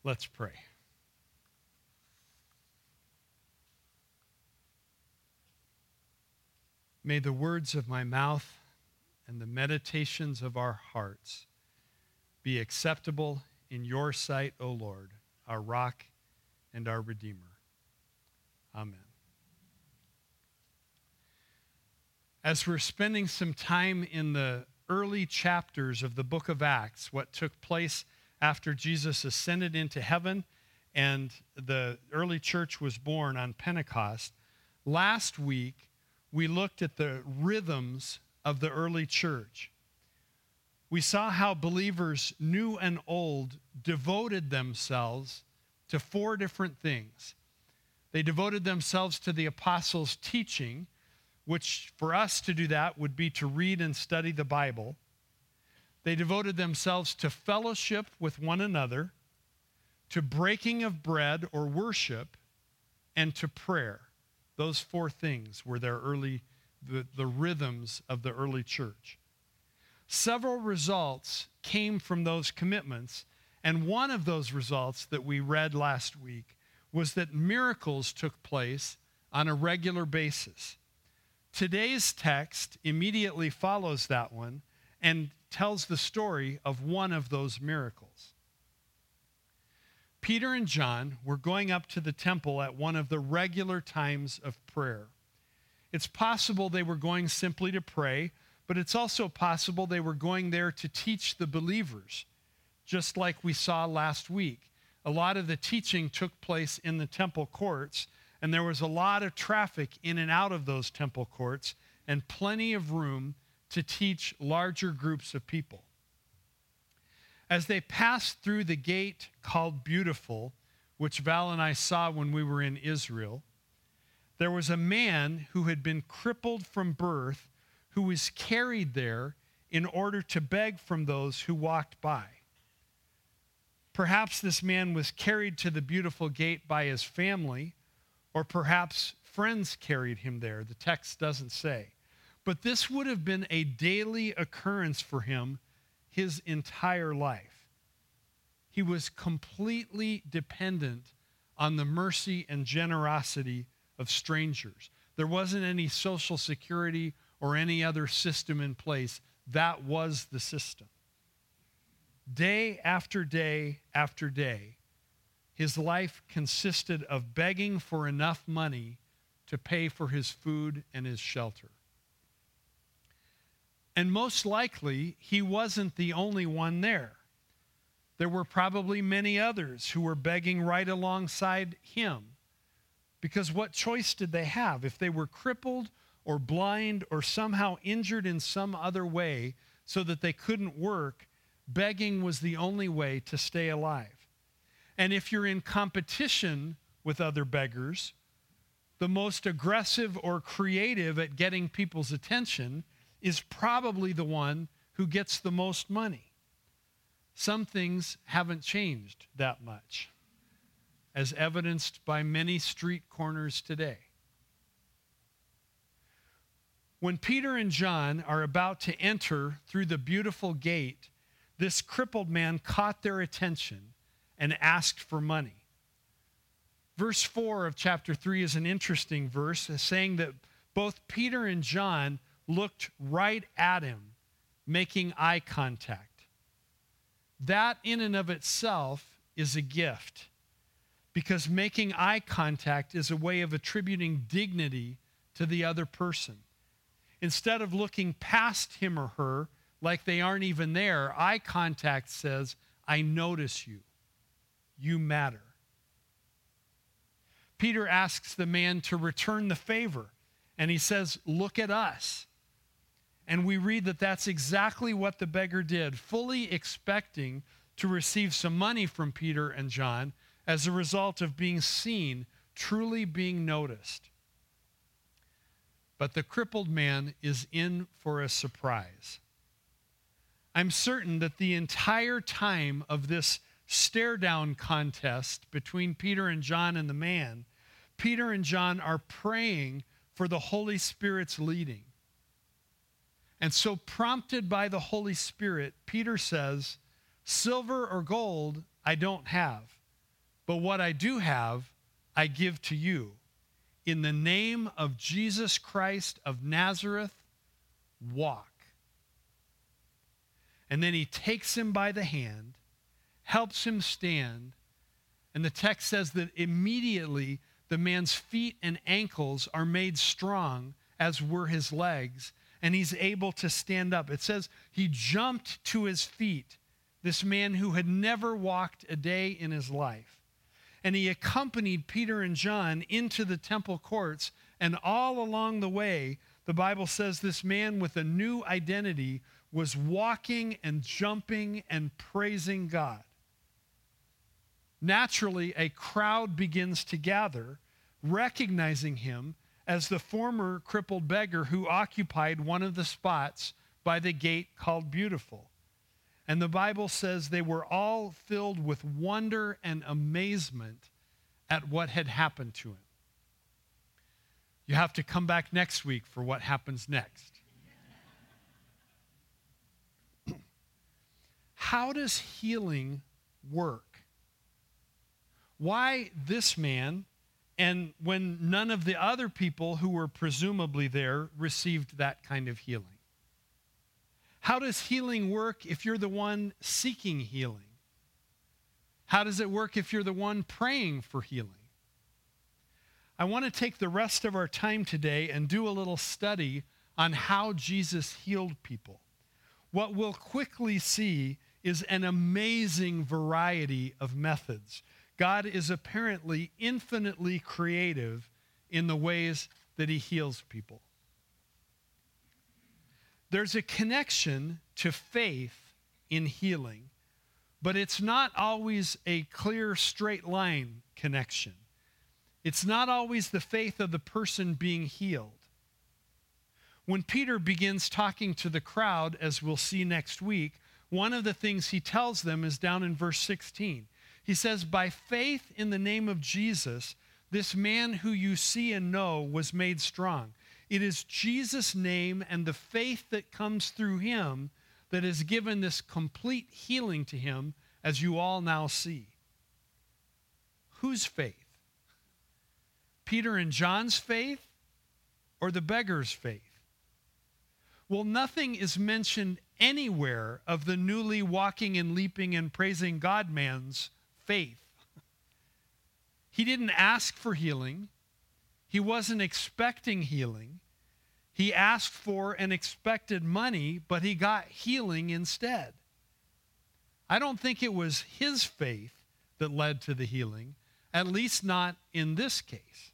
Let's pray. May the words of my mouth and the meditations of our hearts be acceptable in your sight, O Lord, our rock and our Redeemer. Amen. As we're spending some time in the early chapters of the book of Acts, what took place after Jesus ascended into heaven and the early church was born on Pentecost, last week we looked at the rhythms of the early church. We saw how believers, new and old, devoted themselves to four different things. They devoted themselves to the apostles' teaching, which for us to do that would be to read and study the Bible. They devoted themselves to fellowship with one another, to breaking of bread or worship, and to prayer. Those four things were their the rhythms of the early church. Several results came from those commitments, and one of those results that we read last week was that miracles took place on a regular basis. Today's text immediately follows that one and tells the story of one of those miracles. Peter and John were going up to the temple at one of the regular times of prayer. It's possible they were going simply to pray, but it's also possible they were going there to teach the believers, just like we saw last week. A lot of the teaching took place in the temple courts, and there was a lot of traffic in and out of those temple courts and plenty of room to teach larger groups of people. As they passed through the gate called Beautiful, which Val and I saw when we were in Israel, there was a man who had been crippled from birth who was carried there in order to beg from those who walked by. Perhaps this man was carried to the Beautiful gate by his family, or perhaps friends carried him there. The text doesn't say. But this would have been a daily occurrence for him his entire life. He was completely dependent on the mercy and generosity of strangers. There wasn't any social security or any other system in place. That was the system. Day after day after day, his life consisted of begging for enough money to pay for his food and his shelter. And most likely, he wasn't the only one there. There were probably many others who were begging right alongside him. Because what choice did they have? If they were crippled or blind or somehow injured in some other way so that they couldn't work, begging was the only way to stay alive. And if you're in competition with other beggars, the most aggressive or creative at getting people's attention is probably the one who gets the most money. Some things haven't changed that much, as evidenced by many street corners today. When Peter and John are about to enter through the Beautiful gate, this crippled man caught their attention and asked for money. Verse 4 of chapter 3 is an interesting verse, saying that both Peter and John looked right at him, making eye contact. That in and of itself is a gift, because making eye contact is a way of attributing dignity to the other person. Instead of looking past him or her like they aren't even there, eye contact says, I notice you. You matter. Peter asks the man to return the favor, and he says, look at us. And we read that that's exactly what the beggar did, fully expecting to receive some money from Peter and John as a result of being seen, truly being noticed. But the crippled man is in for a surprise. I'm certain that the entire time of this stare-down contest between Peter and John and the man, Peter and John are praying for the Holy Spirit's leading. And so, prompted by the Holy Spirit, Peter says, silver or gold I don't have, But what I do have, I give to you. In the name of Jesus Christ of Nazareth, walk." And then he takes him by the hand, helps him stand, and the text says that immediately the man's feet and ankles are made strong, as were his legs, and he's able to stand up. It says he jumped to his feet, this man who had never walked a day in his life. And he accompanied Peter and John into the temple courts, and all along the way, the Bible says this man with a new identity was walking and jumping and praising God. Naturally, a crowd begins to gather, recognizing him as the former crippled beggar who occupied one of the spots by the gate called Beautiful. And the Bible says they were all filled with wonder and amazement at what had happened to him. You have to come back next week for what happens next. How does healing work? Why this man, and when none of the other people who were presumably there received that kind of healing? How does healing work if you're the one seeking healing? How does it work if you're the one praying for healing? I want to take the rest of our time today and do a little study on how Jesus healed people. What we'll quickly see is an amazing variety of methods. God is apparently infinitely creative in the ways that he heals people. There's a connection to faith in healing, but it's not always a clear, straight line connection. It's not always the faith of the person being healed. When Peter begins talking to the crowd, as we'll see next week, one of the things he tells them is down in verse 16. He says, "By faith in the name of Jesus, this man who you see and know was made strong. It is Jesus' name and the faith that comes through him that has given this complete healing to him, as you all now see." Whose faith? Peter and John's faith or the beggar's faith? Well, nothing is mentioned anywhere of the newly walking and leaping and praising God man's faith. He didn't ask for healing. He wasn't expecting healing. He asked for and expected money, but he got healing instead. I don't think it was his faith that led to the healing, at least not in this case.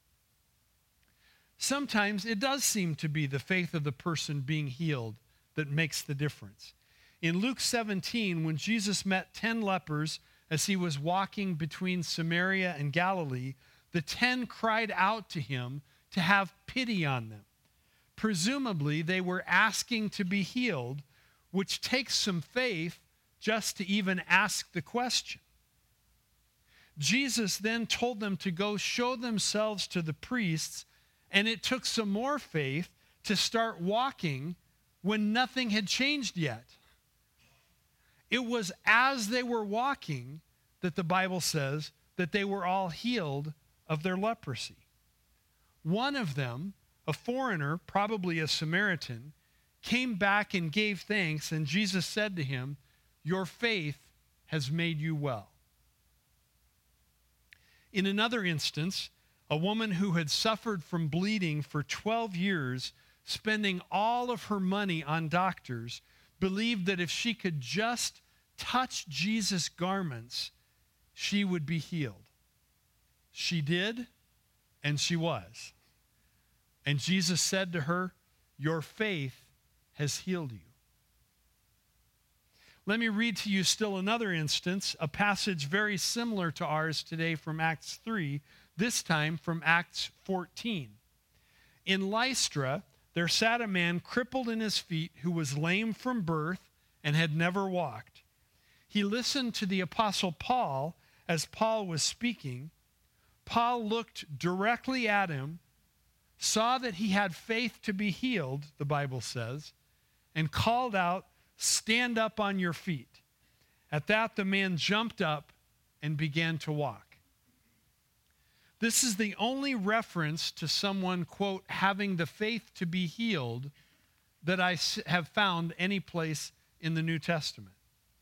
Sometimes it does seem to be the faith of the person being healed that makes the difference. In Luke 17, when Jesus met 10 lepers as he was walking between Samaria and Galilee, the 10 cried out to him to have pity on them. Presumably, they were asking to be healed, which takes some faith just to even ask the question. Jesus then told them to go show themselves to the priests, and it took some more faith to start walking when nothing had changed yet. It was as they were walking that the Bible says that they were all healed of their leprosy. One of them, a foreigner, probably a Samaritan, came back and gave thanks, and Jesus said to him, "Your faith has made you well." In another instance, a woman who had suffered from bleeding for 12 years, spending all of her money on doctors, believed that if she could just touch Jesus' garments, she would be healed. She did, and she was. And Jesus said to her, "Your faith has healed you." Let me read to you still another instance, a passage very similar to ours today from Acts 3, this time from Acts 14. In Lystra, there sat a man crippled in his feet who was lame from birth and had never walked. He listened to the Apostle Paul as Paul was speaking. Paul looked directly at him, saw that he had faith to be healed, the Bible says, and called out, "Stand up on your feet." At that, the man jumped up and began to walk. This is the only reference to someone, quote, having the faith to be healed that I have found any place in the New Testament.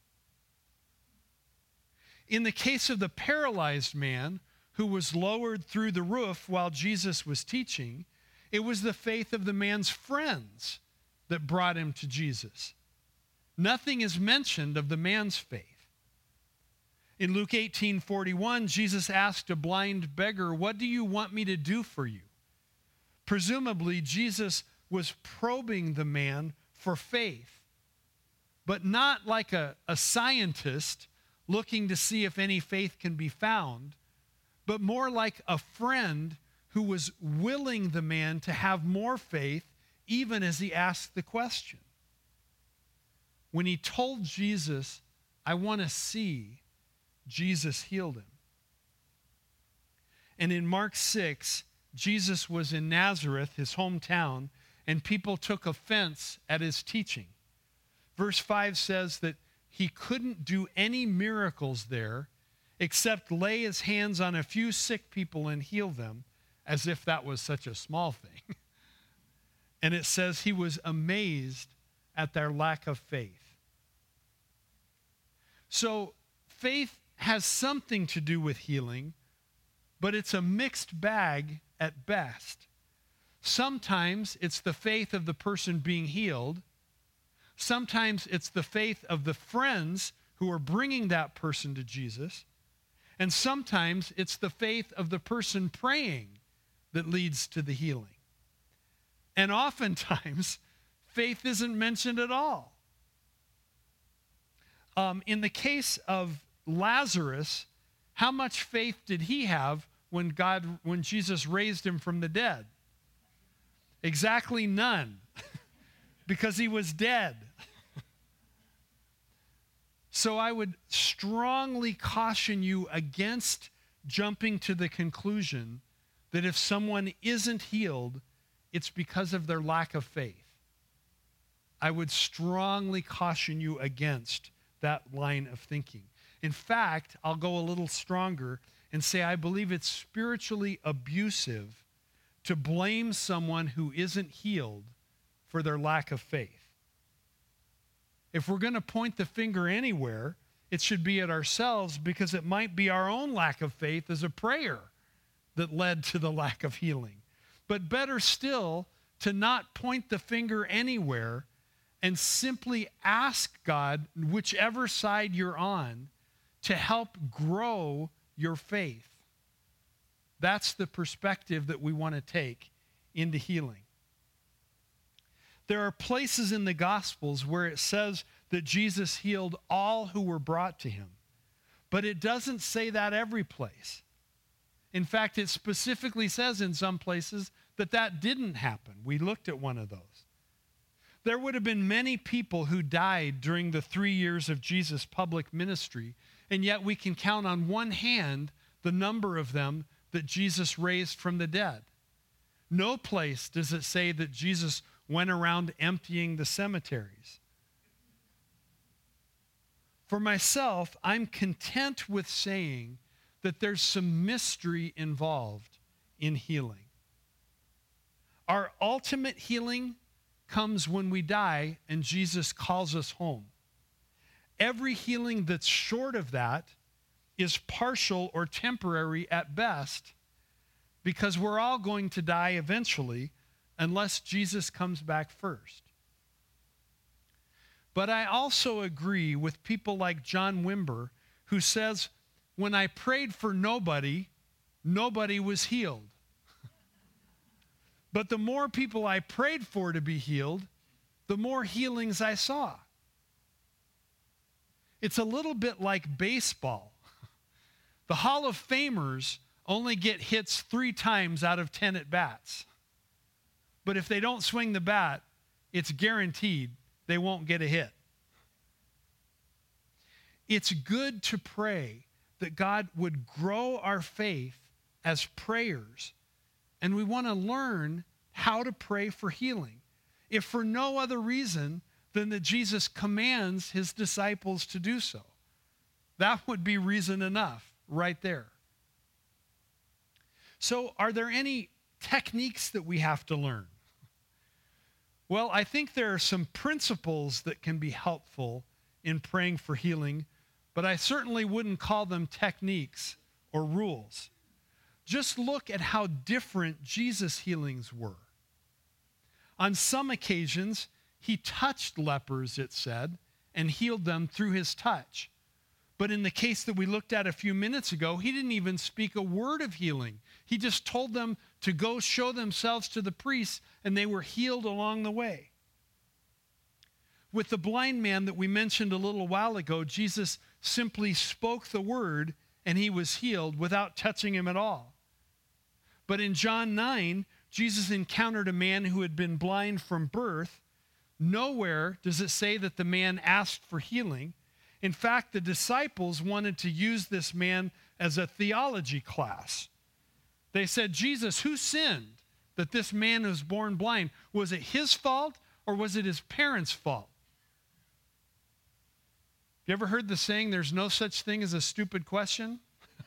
In the case of the paralyzed man who was lowered through the roof while Jesus was teaching, it was the faith of the man's friends that brought him to Jesus. Nothing is mentioned of the man's faith. In Luke 18:41, Jesus asked a blind beggar, "What do you want me to do for you?" Presumably, Jesus was probing the man for faith, but not like a scientist looking to see if any faith can be found, but more like a friend who was willing the man to have more faith even as he asked the question. When he told Jesus, "I want to see," Jesus healed him. And in Mark 6, Jesus was in Nazareth, his hometown, and people took offense at his teaching. Verse 5 says that he couldn't do any miracles there except lay his hands on a few sick people and heal them, as if that was such a small thing. And it says he was amazed at their lack of faith. So faith has something to do with healing, but it's a mixed bag at best. Sometimes it's the faith of the person being healed. Sometimes it's the faith of the friends who are bringing that person to Jesus. And sometimes it's the faith of the person praying that leads to the healing. And oftentimes, faith isn't mentioned at all. In the case of Lazarus, how much faith did he have when Jesus raised him from the dead? Exactly none, because he was dead. So I would strongly caution you against jumping to the conclusion that if someone isn't healed, it's because of their lack of faith. I would strongly caution you against that line of thinking. In fact, I'll go a little stronger and say I believe it's spiritually abusive to blame someone who isn't healed for their lack of faith. If we're going to point the finger anywhere, it should be at ourselves, because it might be our own lack of faith as a prayer that led to the lack of healing. But better still, to not point the finger anywhere and simply ask God, whichever side you're on, to help grow your faith. That's the perspective that we want to take into healing. There are places in the Gospels where it says that Jesus healed all who were brought to him, but it doesn't say that every place. In fact, it specifically says in some places that that didn't happen. We looked at one of those. There would have been many people who died during the 3 years of Jesus' public ministry, and yet we can count on one hand the number of them that Jesus raised from the dead. No place does it say that Jesus went around emptying the cemeteries. For myself, I'm content with saying that there's some mystery involved in healing. Our ultimate healing comes when we die and Jesus calls us home. Every healing that's short of that is partial or temporary at best, because we're all going to die eventually unless Jesus comes back first. But I also agree with people like John Wimber, who says, when I prayed for nobody, nobody was healed. But the more people I prayed for to be healed, the more healings I saw. It's a little bit like baseball. The Hall of Famers only get hits 3 times out of 10 at bats. But if they don't swing the bat, it's guaranteed they won't get a hit. It's good to pray that God would grow our faith as prayers, and we want to learn how to pray for healing, if for no other reason than that Jesus commands his disciples to do so. That would be reason enough. right there. So, are there any techniques that we have to learn? Well, I think there are some principles that can be helpful in praying for healing, but I certainly wouldn't call them techniques or rules. Just look at how different Jesus' healings were. On some occasions, he touched lepers, it said, and healed them through his touch. But in the case that we looked at a few minutes ago, he didn't even speak a word of healing. He just told them to go show themselves to the priests, and they were healed along the way. With the blind man that we mentioned a little while ago, Jesus simply spoke the word, and he was healed without touching him at all. But in John 9, Jesus encountered a man who had been blind from birth. Nowhere does it say that the man asked for healing. In fact, the disciples wanted to use this man as a theology class. They said, Jesus, who sinned that this man was born blind? Was it his fault or was it his parents' fault? You ever heard the saying, there's no such thing as a stupid question?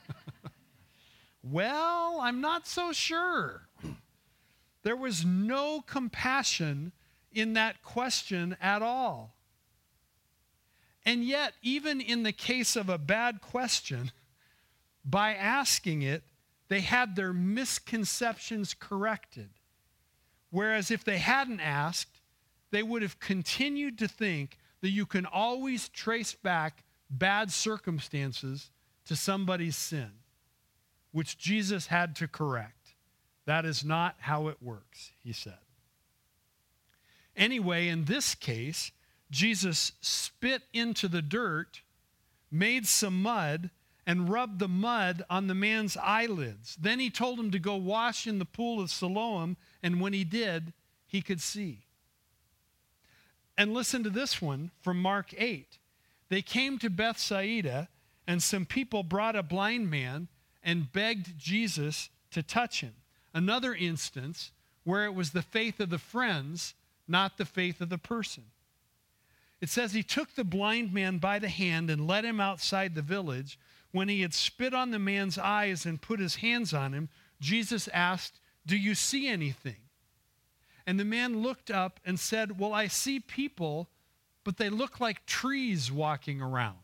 Well, I'm not so sure. There was no compassion in that question at all. And yet, even in the case of a bad question, by asking it, they had their misconceptions corrected. Whereas if they hadn't asked, they would have continued to think that you can always trace back bad circumstances to somebody's sin, which Jesus had to correct. That is not how it works, he said. Anyway, in this case, Jesus spit into the dirt, made some mud, and rubbed the mud on the man's eyelids. Then he told him to go wash in the pool of Siloam, and when he did, he could see. And listen to this one from Mark 8. They came to Bethsaida, and some people brought a blind man and begged Jesus to touch him. Another instance where it was the faith of the friends, not the faith of the person. It says he took the blind man by the hand and led him outside the village. When he had spit on the man's eyes and put his hands on him, Jesus asked, "Do you see anything?" And the man looked up and said, "Well, I see people, but they look like trees walking around."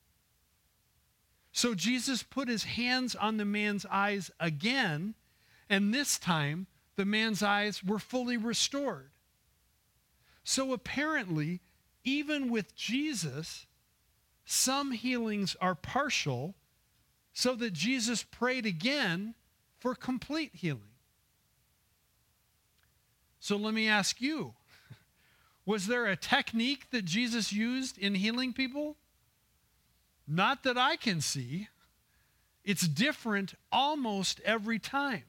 So Jesus put his hands on the man's eyes again, and this time the man's eyes were fully restored. So apparently, even with Jesus, some healings are partial, so that Jesus prayed again for complete healing. So let me ask you, was there a technique that Jesus used in healing people? Not that I can see. It's different almost every time.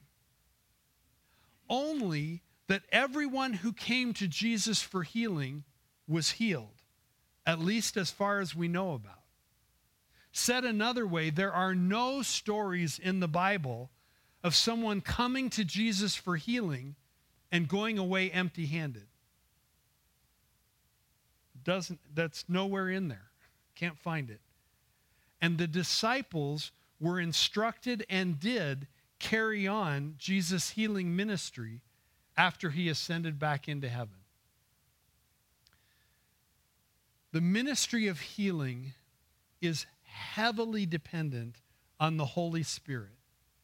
Only that everyone who came to Jesus for healing was healed, at least as far as we know about. Said another way, there are no stories in the Bible of someone coming to Jesus for healing and going away empty-handed. That's nowhere in there. Can't find it. And the disciples were instructed and did carry on Jesus' healing ministry after he ascended back into heaven. The ministry of healing is heavily dependent on the Holy Spirit.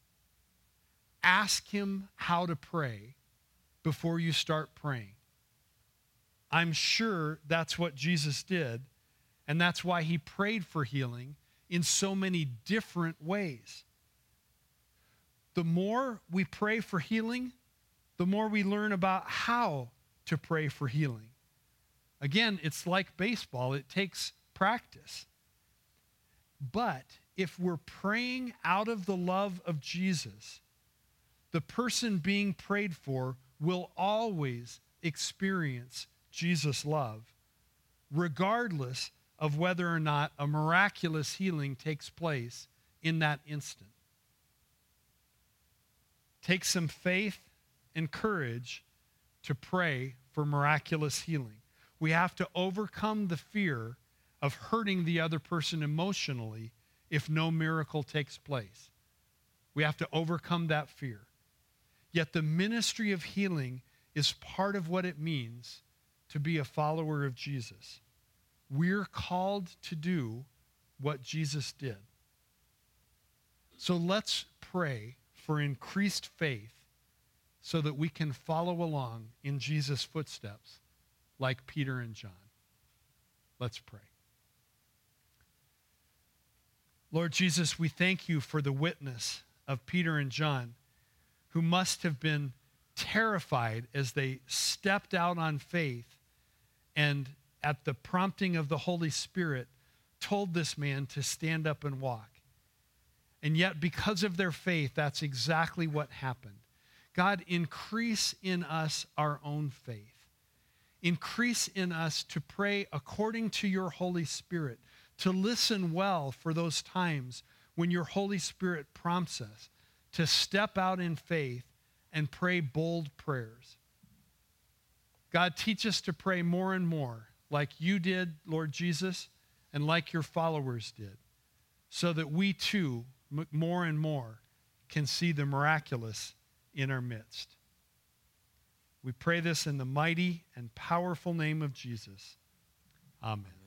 Ask him how to pray before you start praying. I'm sure that's what Jesus did, and that's why he prayed for healing in so many different ways. The more we pray for healing, the more we learn about how to pray for healing. Again, it's like baseball. It takes practice. But if we're praying out of the love of Jesus, the person being prayed for will always experience Jesus' love, regardless of whether or not a miraculous healing takes place in that instant. Take some faith and courage to pray for miraculous healing. We have to overcome the fear of hurting the other person emotionally if no miracle takes place. We have to overcome that fear. Yet the ministry of healing is part of what it means to be a follower of Jesus. We're called to do what Jesus did. So let's pray for increased faith so that we can follow along in Jesus' footsteps like Peter and John. Let's pray. Lord Jesus, we thank you for the witness of Peter and John, who must have been terrified as they stepped out on faith and at the prompting of the Holy Spirit told this man to stand up and walk. And yet, because of their faith, that's exactly what happened. God, increase in us our own faith. Increase in us to pray according to your Holy Spirit, to listen well for those times when your Holy Spirit prompts us to step out in faith and pray bold prayers. God, teach us to pray more and more like you did, Lord Jesus, and like your followers did, so that we too, more and more, can see the miraculous in our midst. We pray this in the mighty and powerful name of Jesus. Amen.